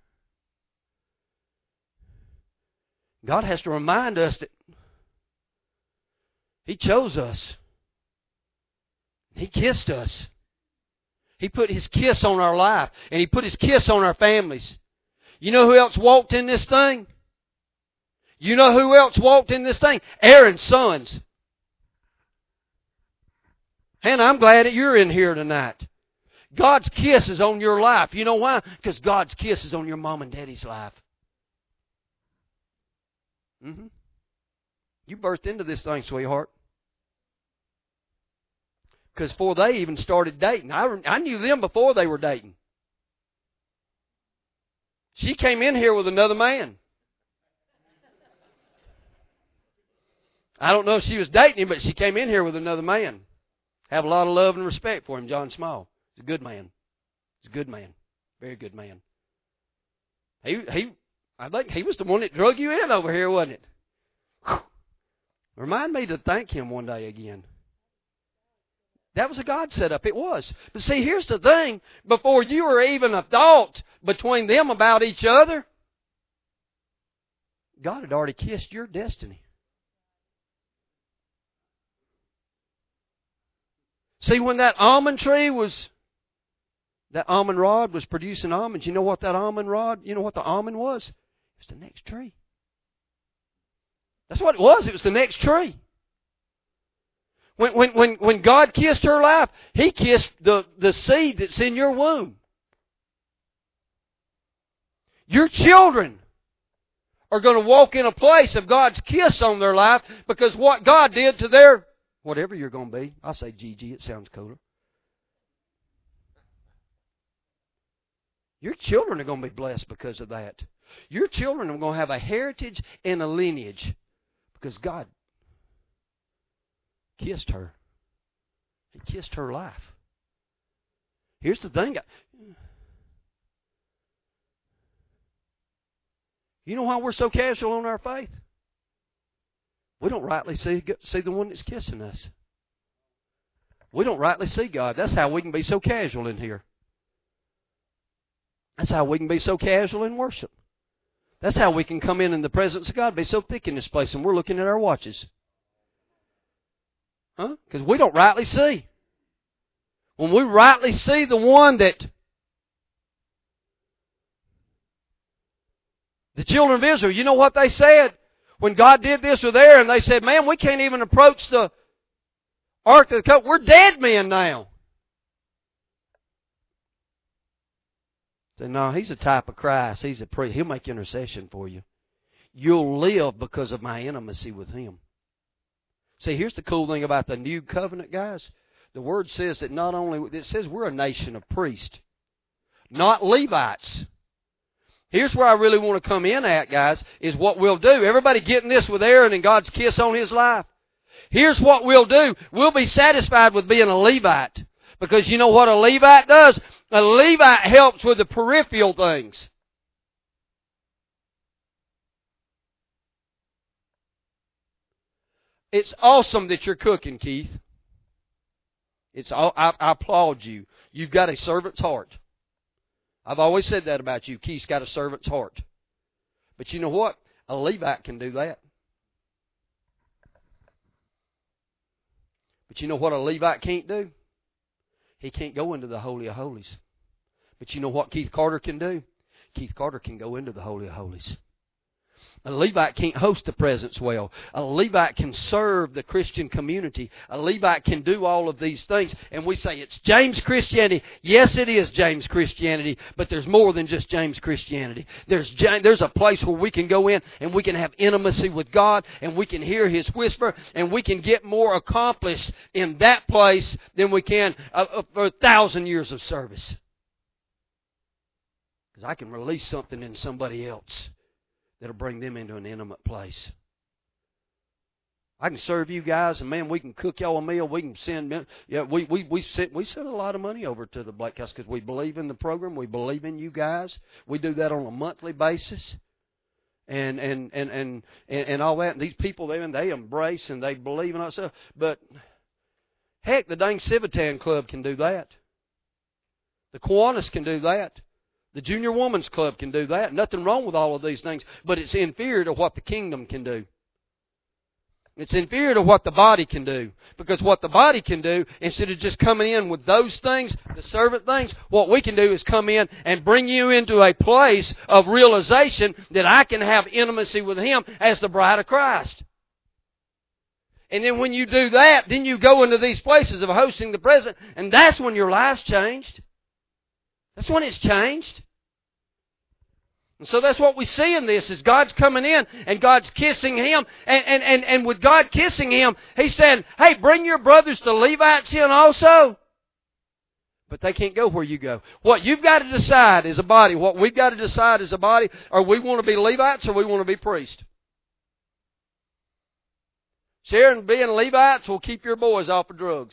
God has to remind us that He chose us. He kissed us. He put His kiss on our life. And He put His kiss on our families. You know who else walked in this thing? You know who else walked in this thing? Aaron's sons. Hannah, I'm glad that you're in here tonight. God's kiss is on your life. You know why? Because God's kiss is on your mom and daddy's life. Mm-hmm. You birthed into this thing, sweetheart. Because before they even started dating, I, I knew them before they were dating. She came in here with another man. I don't know if she was dating him, but she came in here with another man. Have a lot of love and respect for him, John Small. He's a good man. He's a good man. Very good man. He, he, I think he was the one that drug you in over here, wasn't it? Whew. Remind me to thank him one day again. That was a God setup. It was. But see, here's the thing. Before you were even a thought between them about each other, God had already kissed your destiny. See, when that almond tree was, that almond rod was producing almonds, you know what that almond rod, you know what the almond was? It was the next tree. That's what it was. It was the next tree. When, when, when, when God kissed her life, He kissed the, the seed that's in your womb. Your children are going to walk in a place of God's kiss on their life because what God did to their, whatever you're going to be. I'll say Gigi, it sounds cooler. Your children are going to be blessed because of that. Your children are going to have a heritage and a lineage because God kissed her. He kissed her life. Here's the thing. You know why we're so casual on our faith? We don't rightly see, see the one that's kissing us. We don't rightly see God. That's how we can be so casual in here. That's how we can be so casual in worship. That's how we can come in in the presence of God, be so thick in this place, and we're looking at our watches. Huh? Because we don't rightly see. When we rightly see the one that the children of Israel, you know what they said? When God did this with Aaron, they said, man, we can't even approach the Ark of the Covenant. We're dead men now. They said, no, He's a type of Christ. He's a priest. He'll make intercession for you. You'll live because of my intimacy with Him. See, here's the cool thing about the new covenant, guys. The Word says that not only, it says we're a nation of priests, not Levites. Here's where I really want to come in at, guys, is what we'll do. Everybody getting this with Aaron and God's kiss on his life? Here's what we'll do. We'll be satisfied with being a Levite. Because you know what a Levite does? A Levite helps with the peripheral things. It's awesome that you're cooking, Keith. It's all, I, I applaud you. You've got a servant's heart. I've always said that about you. Keith's got a servant's heart. But you know what? A Levite can do that. But you know what a Levite can't do? He can't go into the Holy of Holies. But you know what Keith Carter can do? Keith Carter can go into the Holy of Holies. A Levite can't host the presence well. A Levite can serve the Christian community. A Levite can do all of these things. And we say it's James Christianity. Yes, it is James Christianity. But there's more than just James Christianity. There's there's a place where we can go in and we can have intimacy with God. And we can hear His whisper. And we can get more accomplished in that place than we can uh, for a thousand years of service. Because I can release something in somebody else that'll bring them into an intimate place. I can serve you guys, and man, we can cook y'all a meal. We can send, yeah, we we we send we send a lot of money over to the Black House because we believe in the program. We believe in you guys. We do that on a monthly basis, and and and and and, and all that. And these people, they they embrace and they believe in us. But heck, the dang Civitan Club can do that. The Kiwanis can do that. The Junior Women's Club can do that. Nothing wrong with all of these things, but it's inferior to what the kingdom can do. It's inferior to what the body can do. Because what the body can do, instead of just coming in with those things, the servant things, what we can do is come in and bring you into a place of realization that I can have intimacy with Him as the bride of Christ. And then when you do that, then you go into these places of hosting the present, and that's when your life's changed. That's when it's changed. And so that's what we see in this, is God's coming in and God's kissing him. And, and, and, and with God kissing him, He's saying, hey, bring your brothers the Levites in also. But they can't go where you go. What you've got to decide as a body, what we've got to decide as a body, are we want to be Levites or we want to be priests? Sharing being Levites will keep your boys off of drugs.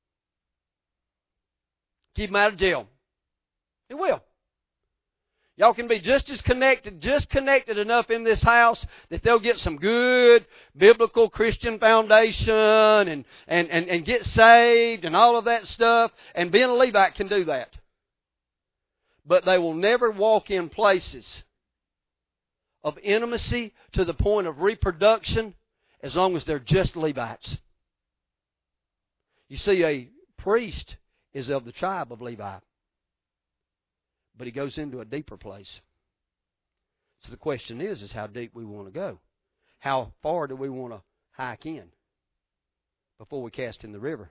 Keep them out of jail. It will. Y'all can be just as connected, just connected enough in this house that they'll get some good biblical Christian foundation and, and, and, and get saved and all of that stuff. And being a Levite can do that. But they will never walk in places of intimacy to the point of reproduction as long as they're just Levites. You see, a priest is of the tribe of Levi. But he goes into a deeper place. So the question is, is how deep we want to go. How far do we want to hike in before we cast in the river?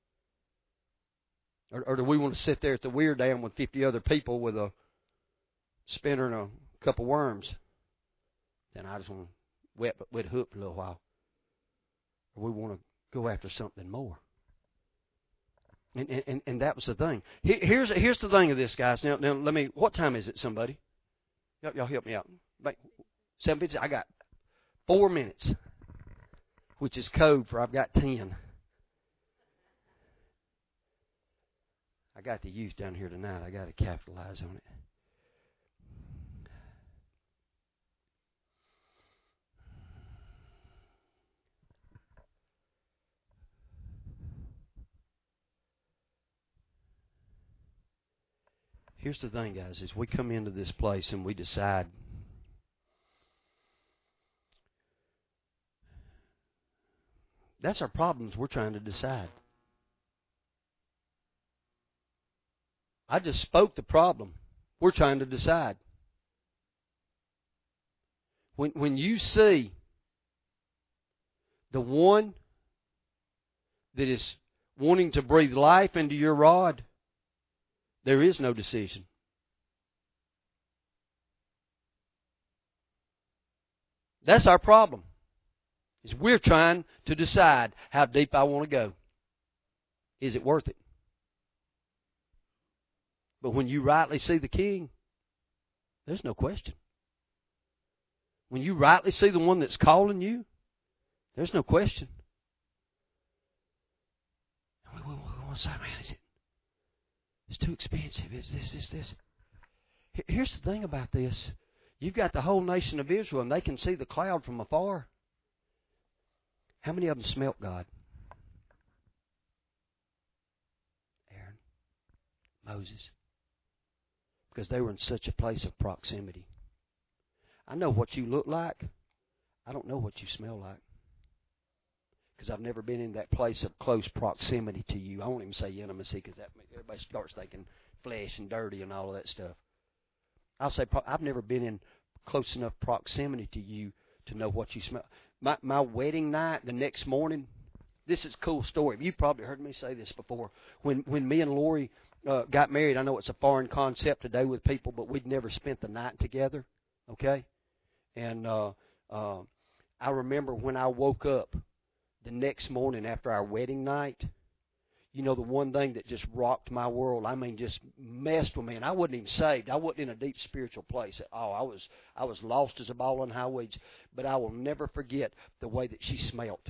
Or, or do we want to sit there at the weir dam with fifty other people with a spinner and a couple worms? Then I just want to wet, wet hook for a little while. Or we want to go after something more. And, and and that was the thing. Here's here's the thing of this, guys. Now, now let me. What time is it, somebody? Y'all, y'all help me out. seven fifty. I got four minutes, which is code for I've got ten. I got the youth down here tonight. I got to capitalize on it. Here's the thing, guys, is we come into this place and we decide that's our problems we're trying to decide. I just spoke the problem. We're trying to decide. When when you see the one that is wanting to breathe life into your rod, there is no decision. That's our problem. Is we're trying to decide how deep I want to go. Is it worth it? But when you rightly see the King, there's no question. When you rightly see the one that's calling you, there's no question. We want to say, man, is it? It's too expensive. It's this, this, this. Here's the thing about this. You've got the whole nation of Israel, and they can see the cloud from afar. How many of them smelt God? Aaron, Moses. Because they were in such a place of proximity. I know what you look like. I don't know what you smell like. Because I've never been in that place of close proximity to you. I won't even say intimacy, because that everybody starts thinking flesh and dirty and all of that stuff. I'll say I've never been in close enough proximity to you to know what you smell. My, my wedding night, the next morning, this is a cool story. You've probably heard me say this before. When when me and Lori uh, got married, I know it's a foreign concept today with people, but we'd never spent the night together, okay? And uh, uh, I remember when I woke up the next morning after our wedding night, you know, the one thing that just rocked my world, I mean, just messed with me. And I wasn't even saved. I wasn't in a deep spiritual place at all. I was I was lost as a ball on high weeds. But I will never forget the way that she smelt.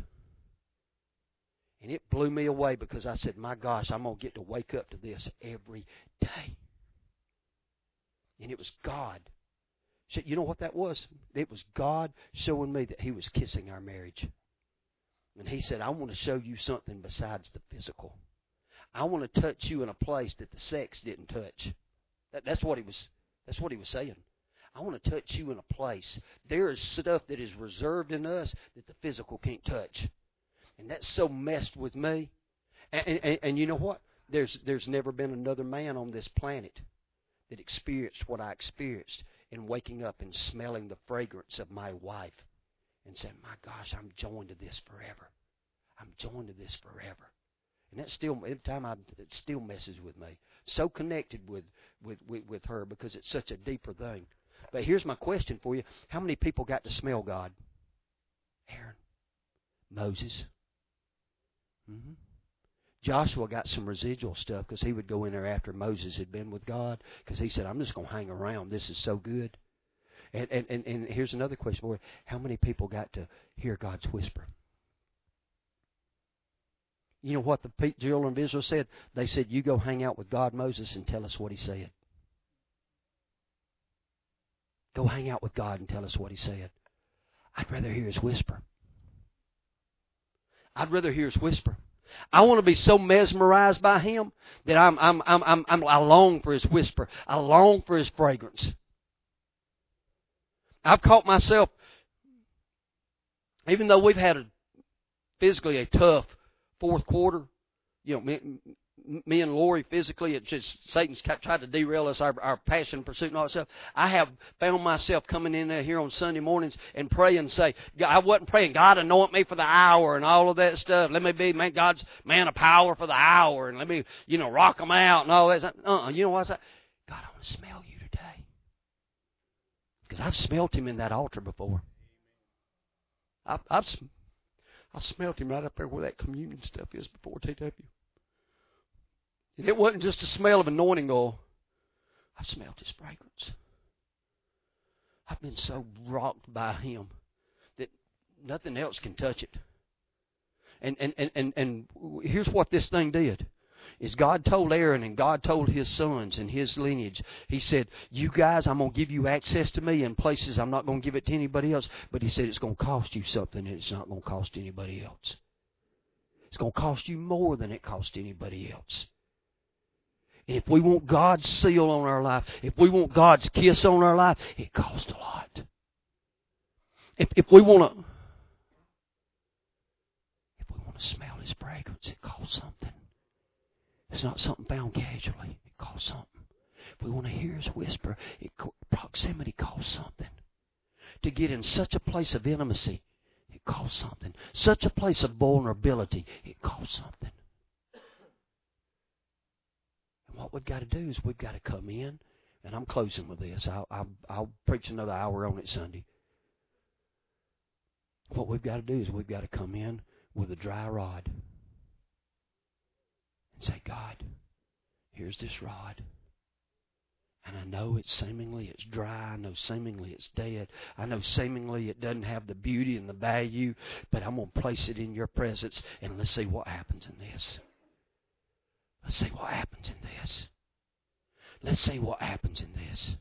And it blew me away, because I said, my gosh, I'm going to get to wake up to this every day. And it was God. You know what that was? It was God showing me that He was kissing our marriage. And He said, I want to show you something besides the physical. I want to touch you in a place that the sex didn't touch. That, that's what he was. That's what he was saying. I want to touch you in a place. There is stuff that is reserved in us that the physical can't touch, and that's so messed with me. And, and, and you know what? There's there's never been another man on this planet that experienced what I experienced in waking up and smelling the fragrance of my wife, and saying, "My gosh, I'm joined to this forever. I'm joined to this forever." And that still, every time I, it still messes with me. So connected with, with, with, with her, because it's such a deeper thing. But here's my question for you. How many people got to smell God? Aaron. Moses. Mm-hmm. Joshua got some residual stuff, because he would go in there after Moses had been with God, because he said, I'm just going to hang around. This is so good. And, and, and, and here's another question for you. How many people got to hear God's whisper? You know what the children of Israel said? They said, you go hang out with God, Moses, and tell us what He said. Go hang out with God and tell us what He said. I'd rather hear His whisper. I'd rather hear His whisper. I want to be so mesmerized by Him that I'm, I'm, I'm, I'm, I'm, I long for His whisper. I long for His fragrance. I've caught myself, even though we've had a physically a tough fourth quarter, you know, me, me and Lori physically, it's just Satan's tried to derail us, our, our passion, pursuit, and all that stuff. I have found myself coming in there here on Sunday mornings and praying and say, I wasn't praying, God anoint me for the hour and all of that stuff. Let me be man, God's man of power for the hour, and let me, you know, rock them out and all that. Uh-uh. You know what I say? God, I want to smell you today. Because I've smelt Him in that altar before. I've, I've I smelt Him right up there where that communion stuff is before T W. And it wasn't just a smell of anointing oil. I smelled His fragrance. I've been so rocked by Him that nothing else can touch it. And and, and, and, and here's what this thing did. Is God told Aaron and God told his sons and his lineage. He said, you guys, I'm going to give you access to me in places I'm not going to give it to anybody else. But He said it's going to cost you something, and it's not going to cost anybody else. It's going to cost you more than it cost anybody else. And if we want God's seal on our life, if we want God's kiss on our life, it costs a lot. If, if we want to, if we want to smell His fragrance, it costs something. It's not something found casually. It costs something. If we want to hear His whisper, it, proximity costs something. To get in such a place of intimacy, it costs something. Such a place of vulnerability, it costs something. And what we've got to do is we've got to come in, and I'm closing with this. I'll, I'll, I'll preach another hour on it Sunday. What we've got to do is we've got to come in with a dry rod. And say, God, here's this rod. And I know it's seemingly it's dry. I know seemingly it's dead. I know seemingly it doesn't have the beauty and the value. But I'm going to place it in your presence. And let's see what happens in this. Let's see what happens in this. Let's see what happens in this.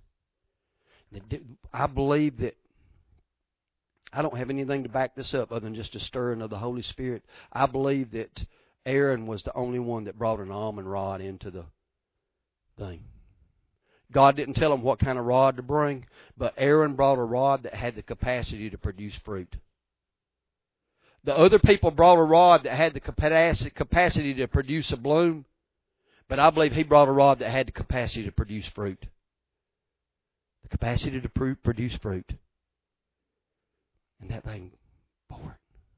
I believe that, I don't have anything to back this up other than just a stirring of the Holy Spirit. I believe that Aaron was the only one that brought an almond rod into the thing. God didn't tell him what kind of rod to bring, but Aaron brought a rod that had the capacity to produce fruit. The other people brought a rod that had the capacity to produce a bloom, but I believe he brought a rod that had the capacity to produce fruit. The capacity to produce fruit. And that thing bore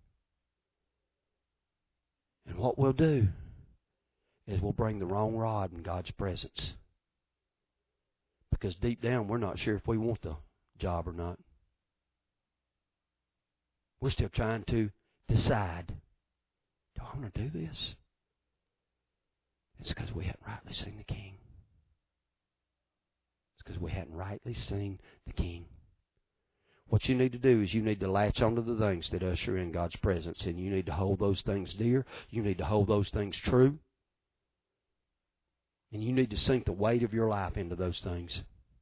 it. And what we'll do is we'll bring the wrong rod in God's presence. Because deep down, we're not sure if we want the job or not. We're still trying to decide, do I want to do this? It's because we hadn't rightly seen the King. It's because we hadn't rightly seen the King. What you need to do is you need to latch onto the things that usher in God's presence, and you need to hold those things dear. You need to hold those things true. And you need to sink the weight of your life into those things.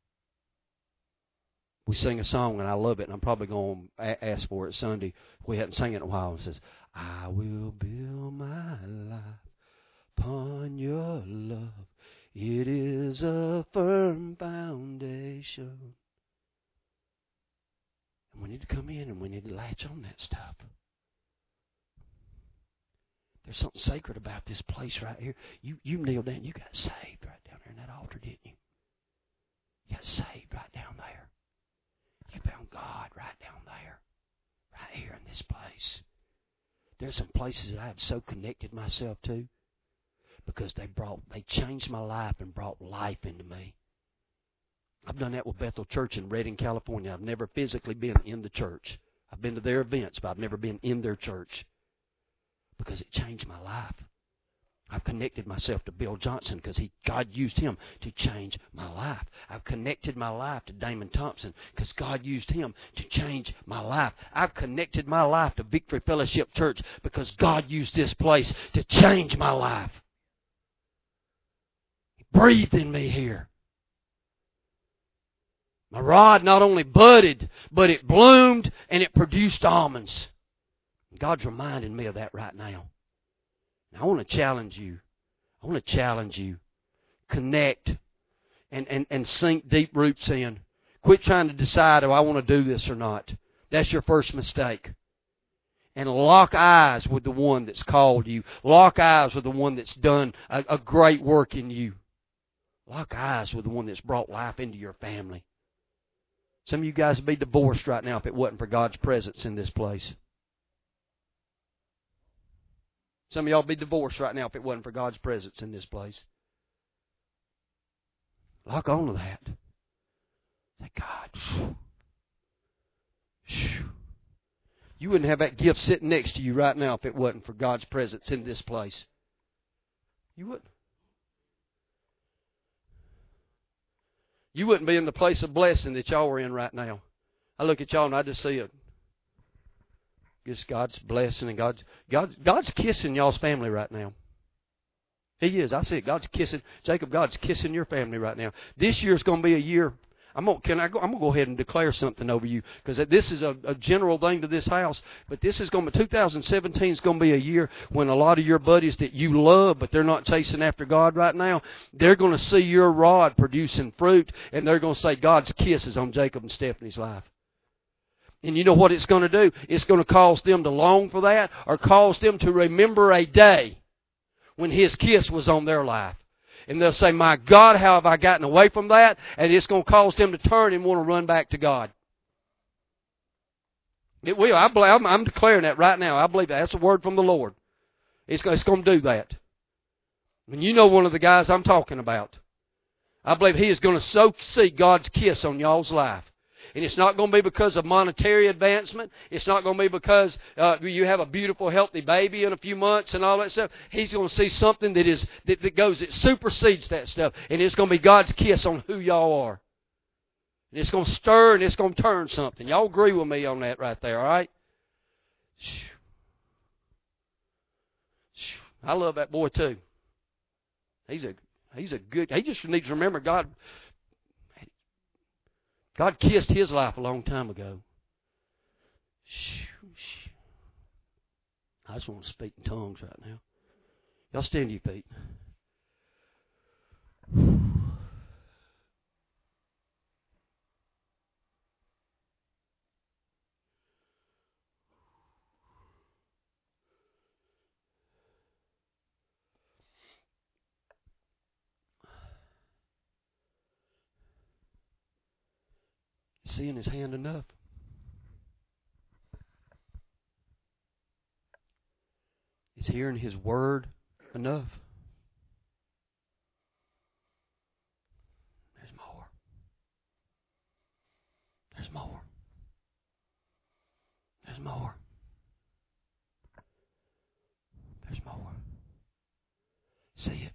We sing a song, and I love it, and I'm probably going to ask for it Sunday. We hadn't sung it in a while. It says, I will build my life upon your love. It is a firm foundation. And we need to come in, and we need to latch on that stuff. There's something sacred about this place right here. You you kneeled down. You got saved right down there in that altar, didn't you? You got saved right down there. You found God right down there. Right here in this place. There's some places that I have so connected myself to because they brought, they changed my life and brought life into me. I've done that with Bethel Church in Redding, California. I've never physically been in the church. I've been to their events, but I've never been in their church. Because it changed my life. I've connected myself to Bill Johnson because he, God used him to change my life. I've connected my life to Damon Thompson because God used him to change my life. I've connected my life to Victory Fellowship Church because God used this place to change my life. He breathed in me here. My rod not only budded, but it bloomed and it produced almonds. God's reminding me of that right now. And I want to challenge you. I want to challenge you. Connect and, and, and sink deep roots in. Quit trying to decide, do I want to do this or not. That's your first mistake. And lock eyes with the one that's called you. Lock eyes with the one that's done a, a great work in you. Lock eyes with the one that's brought life into your family. Some of you guys would be divorced right now if it wasn't for God's presence in this place. Some of y'all would be divorced right now if it wasn't for God's presence in this place. Lock on to that. Say, God, phew, phew. You wouldn't have that gift sitting next to you right now if it wasn't for God's presence in this place. You wouldn't. You wouldn't be in the place of blessing that y'all are in right now. I look at y'all and I just see it. Just God's blessing and God's God, God's kissing y'all's family right now. He is. I see it. God's kissing Jacob. God's kissing your family right now. This year's going to be a year. I'm going. Can I go? I'm going to go ahead and declare something over you because this is a, a general thing to this house. But this is going to. two thousand seventeen is going to be a year when a lot of your buddies that you love, but they're not chasing after God right now. They're going to see your rod producing fruit, and they're going to say God's kiss is on Jacob and Stephanie's life. And you know what it's going to do? It's going to cause them to long for that or cause them to remember a day when His kiss was on their life. And they'll say, my God, how have I gotten away from that? And it's going to cause them to turn and want to run back to God. It will. I believe, I'm, I'm declaring that right now. I believe that. That's a word from the Lord. It's, it's going to do that. And you know one of the guys I'm talking about. I believe he is going to so see God's kiss on y'all's life. And it's not going to be because of monetary advancement. It's not going to be because uh, you have a beautiful, healthy baby in a few months and all that stuff. He's going to see something that is that, that goes, that supersedes that stuff. And it's going to be God's kiss on who y'all are. And it's going to stir and it's going to turn something. Y'all agree with me on that right there, all right? I love that boy too. He's a, He's a good, he just needs to remember God, God kissed his life a long time ago. I just want to speak in tongues right now. Y'all stand to your feet. Seeing his hand enough? Is hearing his word enough? There's more. There's more. There's more. There's more. See it.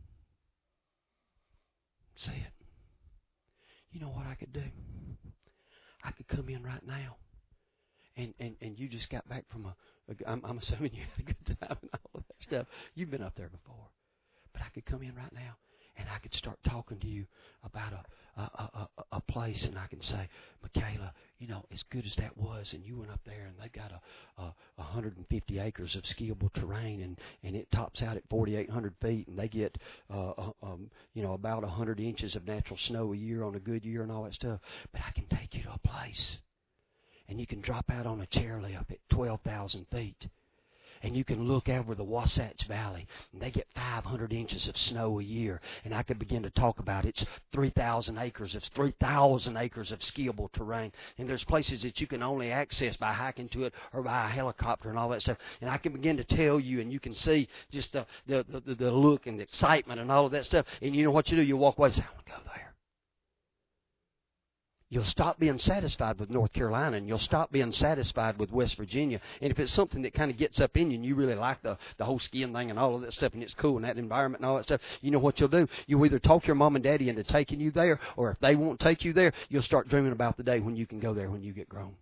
See it. You know what I could do? I could come in right now, and, and, and you just got back from a, a I'm, I'm assuming you had a good time and all of that stuff. You've been up there before. But I could come in right now, and I could start talking to you about a, a, a, a, a place, and I can say, Michaela, you know, as good as that was, and you went up there, and they've got a, a one hundred fifty acres of skiable terrain, and, and it tops out at forty-eight hundred feet, and they get, uh, um, you know, about one hundred inches of natural snow a year on a good year and all that stuff. But I can take you to a place, and you can drop out on a chairlift at twelve thousand feet. And you can look over the Wasatch Valley, and they get five hundred inches of snow a year. And I could begin to talk about it. It's three thousand acres. It's three thousand acres of skiable terrain. And there's places that you can only access by hiking to it or by a helicopter and all that stuff. And I can begin to tell you, and you can see just the, the, the, the look and the excitement and all of that stuff. And you know what you do? You walk away and say, I want to go there. You'll stop being satisfied with North Carolina, and you'll stop being satisfied with West Virginia. And if it's something that kind of gets up in you, and you really like the, the whole skiing thing and all of that stuff, and it's cool in that environment and all that stuff, you know what you'll do? You'll either talk your mom and daddy into taking you there, or if they won't take you there, you'll start dreaming about the day when you can go there when you get grown.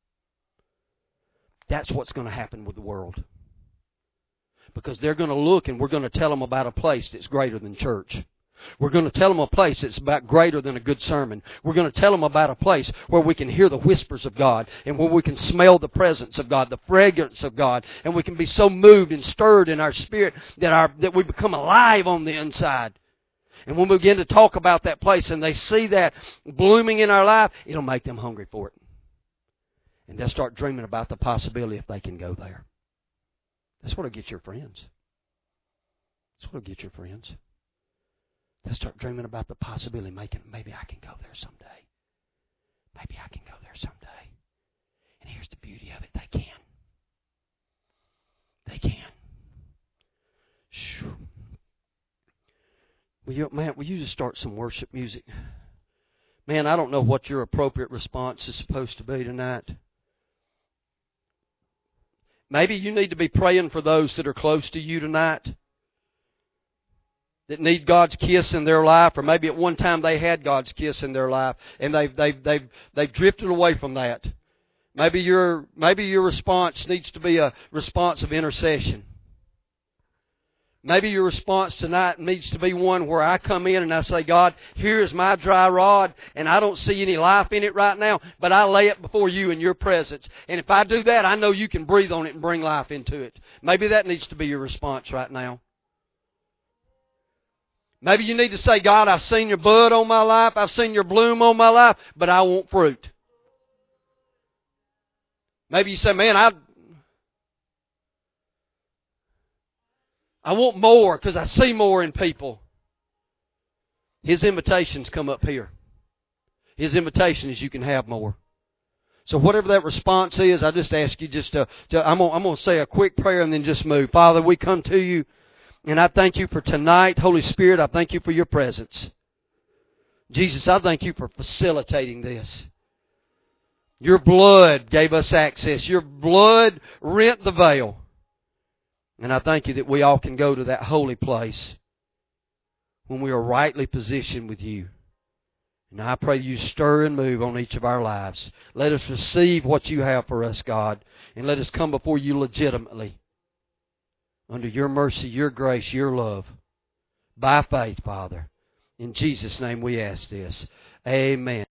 That's what's going to happen with the world. Because they're going to look, and we're going to tell them about a place that's greater than church. We're going to tell them a place that's about greater than a good sermon. We're going to tell them about a place where we can hear the whispers of God, and where we can smell the presence of God, the fragrance of God, and we can be so moved and stirred in our spirit that our that we become alive on the inside. And when we begin to talk about that place and they see that blooming in our life, it'll make them hungry for it. And they'll start dreaming about the possibility if they can go there. That's what'll get your friends. That's what'll get your friends. They'll start dreaming about the possibility, making, maybe I can go there someday. Maybe I can go there someday. And here's the beauty of it. They can. They can. Shoo. Will you, man, will you just start some worship music? Man, I don't know what your appropriate response is supposed to be tonight. Maybe you need to be praying for those that are close to you tonight, that need God's kiss in their life, or maybe at one time they had God's kiss in their life and they've they've they've they've drifted away from that. Maybe your maybe your response needs to be a response of intercession. Maybe your response tonight needs to be one where I come in and I say, God, here is my dry rod, and I don't see any life in it right now, but I lay it before you in your presence. And if I do that, I know you can breathe on it and bring life into it. Maybe that needs to be your response right now. Maybe you need to say, God, I've seen your bud on my life. I've seen your bloom on my life, but I want fruit. Maybe you say, man, I, I want more because I see more in people. His invitations come up here. His invitation is you can have more. So whatever that response is, I just ask you just to, to I'm going I'm going to say a quick prayer and then just move. Father, we come to you. And I thank you for tonight. Holy Spirit, I thank you for your presence. Jesus, I thank you for facilitating this. Your blood gave us access. Your blood rent the veil. And I thank you that we all can go to that holy place when we are rightly positioned with you. And I pray you stir and move on each of our lives. Let us receive what you have for us, God. And let us come before you legitimately. Under your mercy, your grace, your love. by faith, Father. In Jesus' name we ask this. Amen.